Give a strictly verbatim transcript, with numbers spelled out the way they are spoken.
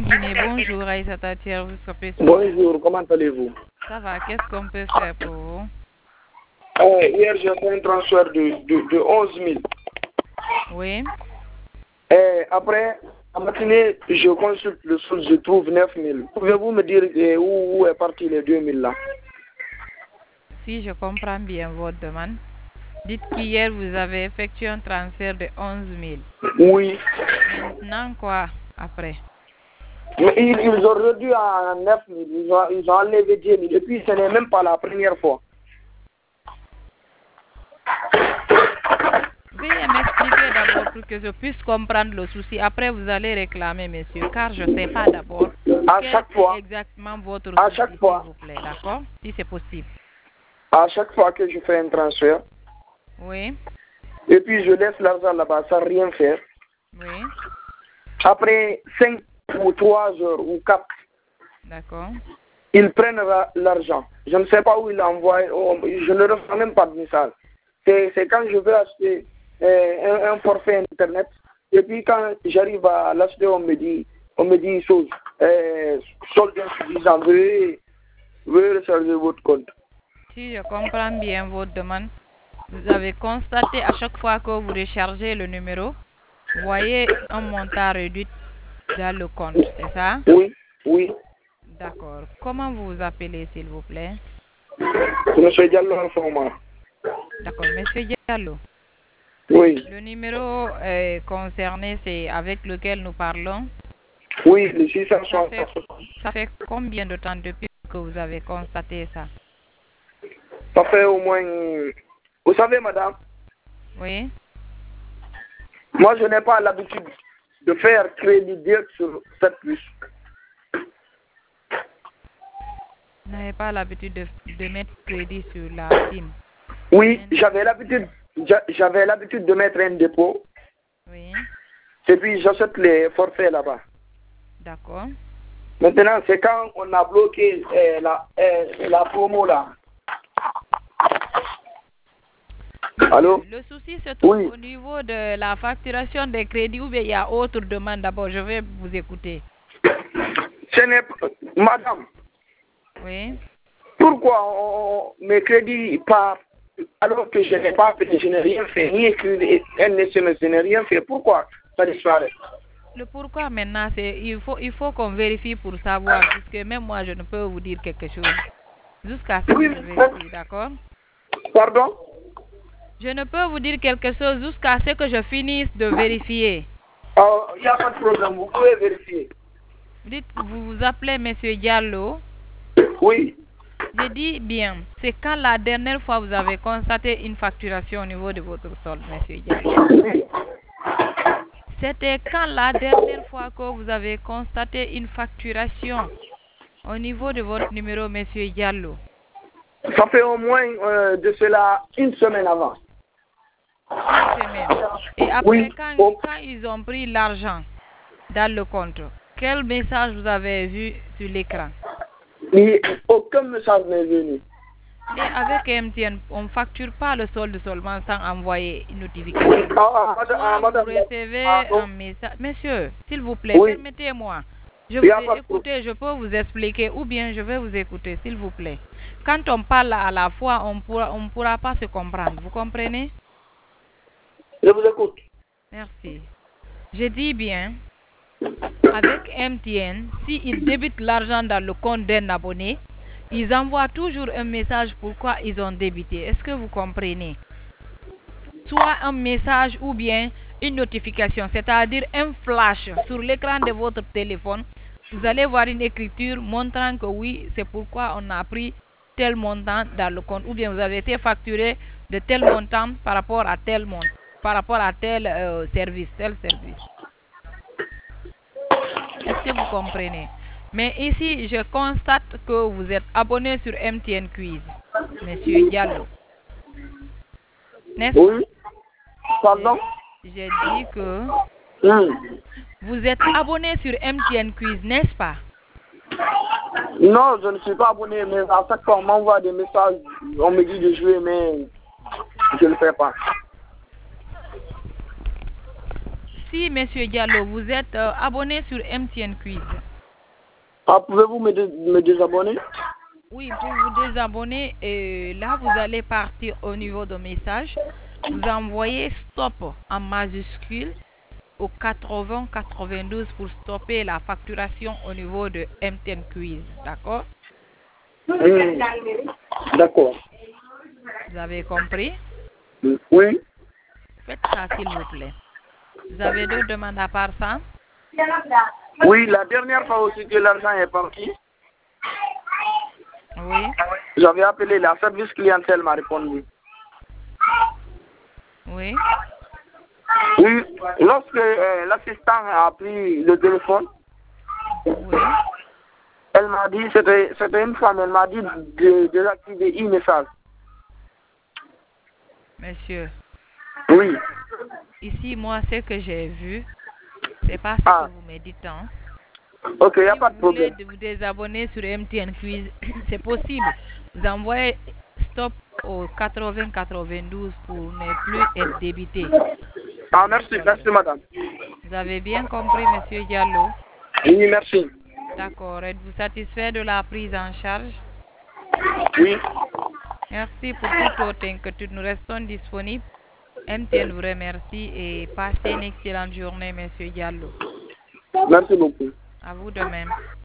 Guinée. Bonjour, Aïssa Tatière, vous serez sur... Bonjour, comment allez-vous? Ça va, qu'est-ce qu'on peut faire pour vous? euh, Hier, j'ai fait un transfert de, de, de onze mille. Oui. Et après, en matinée, je consulte le solde, je trouve neuf mille. Pouvez-vous me dire eh, où, où est parti les deux mille là? Si je comprends bien votre demande, dites qu'hier vous avez effectué un transfert de onze mille. Oui. Maintenant quoi après? Mais ils, ils ont réduit à neuf mille, ils ont, ils ont enlevé dix mille. Et puis, ce n'est même pas la première fois. Veuillez m'expliquer d'abord pour que je puisse comprendre le souci. Après, vous allez réclamer, monsieur, car je ne sais pas d'abord À quel chaque est fois, exactement votre à souci, chaque s'il fois, vous plaît, d'accord? Si c'est possible. à chaque fois que je fais un transfert, Oui, et puis je laisse l'argent là-bas sans rien faire, oui, après cinq ou trois heures ou quatre, d'accord. ils prennent la- l'argent. Je ne sais pas où ils l'envoient, oh, je ne reçois même pas de message. C'est c'est quand je veux acheter euh, un, un forfait internet, et puis quand j'arrive à l'acheter, on me dit, on me dit chose, euh, solde insuffisant, veuillez, veuillez recharger votre compte. Si je comprends bien votre demande, vous avez constaté à chaque fois que vous rechargez le numéro, vous voyez un montant réduit dans le compte, c'est ça? Oui, oui. D'accord. Comment vous vous appelez, s'il vous plaît? Monsieur Diallo Information. D'accord, monsieur Diallo. Oui. Le numéro euh, concerné, c'est avec lequel nous parlons. Oui, le six cent Ça fait, soixante. ça fait combien de temps depuis que vous avez constaté ça? Ça fait au moins... Vous savez, madame, Oui. moi, je n'ai pas l'habitude de faire crédit direct sur cette puce. Vous n'avez pas l'habitude de, de mettre crédit sur la SIM? Oui, j'avais l'habitude j'a- j'avais l'habitude de mettre un dépôt Oui. et puis j'achète les forfaits là-bas. D'accord. Maintenant, c'est quand on a bloqué euh, la, euh, la promo là. Monsieur, Allô? le souci se trouve Oui. au niveau de la facturation des crédits ou bien il y a autre demande d'abord? Je vais vous écouter. Ce n'est pas... Madame, Oui. pourquoi on, mes crédits partent alors que je n'ai pas fait, je n'ai rien fait, ni écrit un S M S, je n'ai rien fait. Pourquoi ça disparaît? Le pourquoi maintenant, c'est il faut il faut qu'on vérifie pour savoir, puisque même moi je ne peux vous dire quelque chose jusqu'à ce Oui, que je vérifie, d'accord? pardon? Je ne peux vous dire quelque chose jusqu'à ce que je finisse de vérifier. Il n'y a pas de problème, vous pouvez vérifier. Vous dites, vous vous appelez Monsieur Diallo. Oui. J'ai dit bien, c'est quand la dernière fois vous avez constaté une facturation au niveau de votre solde, Monsieur Diallo. C'était quand la dernière fois que vous avez constaté une facturation au niveau de votre numéro, Monsieur Diallo? Ça fait au moins euh, de cela une semaine avant. Une semaine. Et après, Oui. quand, Oh. quand ils ont pris l'argent dans le compte, quel message vous avez vu sur l'écran? Et aucun message n'est venu. Et avec M T N, on ne facture pas le solde seulement sans envoyer une notification. Ah, ah, madame, Soit ah, vous madame, recevez ah, un non. message. Monsieur, s'il vous plaît, Oui. permettez-moi. Je Il vous y a ai pas de écouté, je peux vous expliquer ou bien je vais vous écouter, s'il vous plaît. Quand on parle à la fois, on pourra, on pourra pas se comprendre. Vous comprenez? Je vous écoute. Merci. Je dis bien, avec M T N, s'ils débitent l'argent dans le compte d'un abonné, ils envoient toujours un message pourquoi ils ont débité. Est-ce que vous comprenez? Soit un message ou bien une notification, c'est-à-dire un flash sur l'écran de votre téléphone. Vous allez voir une écriture montrant que oui, c'est pourquoi on a pris tel montant dans le compte, ou bien vous avez été facturé de tel montant par rapport à tel montant, par rapport à tel euh, service, tel service. Est-ce que vous comprenez? Mais ici, je constate que vous êtes abonné sur M T N Quiz, Monsieur Diallo. N'est-ce pas? Oui. Pardon? J'ai dit que Hmm. vous êtes abonné sur M T N Quiz, n'est-ce pas? Non, je ne suis pas abonné, mais à chaque fois on m'envoie des messages, on me dit de jouer, mais je ne le fais pas. Si, Monsieur Diallo, vous êtes euh, abonné sur M T N Quiz, Ah, pouvez-vous me, dé me désabonner? Oui, pour vous désabonner, euh, là, vous allez partir au niveau de message. Vous envoyez stop en majuscule au quatre-vingts quatre-vingt-douze pour stopper la facturation au niveau de M T N Quiz. D'accord? Mmh. D'accord. Vous avez compris? Oui. Faites ça, s'il vous plaît. Vous avez d'autres demandes à part ça? Oui, la dernière fois aussi que l'argent est parti, Oui. j'avais appelé la service clientèle, m'a répondu. Oui. Oui, lorsque euh, l'assistant a pris le téléphone, Oui. elle m'a dit, c'était c'était une femme, elle m'a dit de désactiver e-message. Monsieur, Oui. ici, moi, ce que j'ai vu, c'est pas ce Ah. que vous me dites. Hein. Ok, il n'y a Si pas de vous voulez problème. vous désabonner sur M T N Quiz, c'est possible. Vous envoyez stop au quatre-vingts quatre-vingt-douze pour ne plus être débité. Ah, merci, merci madame. Vous avez bien compris, monsieur Diallo? Oui, merci. D'accord. Êtes-vous satisfait de la prise en charge? Oui. Merci pour toute autre inquiétude. Nous restons disponibles. M T N vous remercie et passez une excellente journée, monsieur Diallo. Merci beaucoup. À vous de même.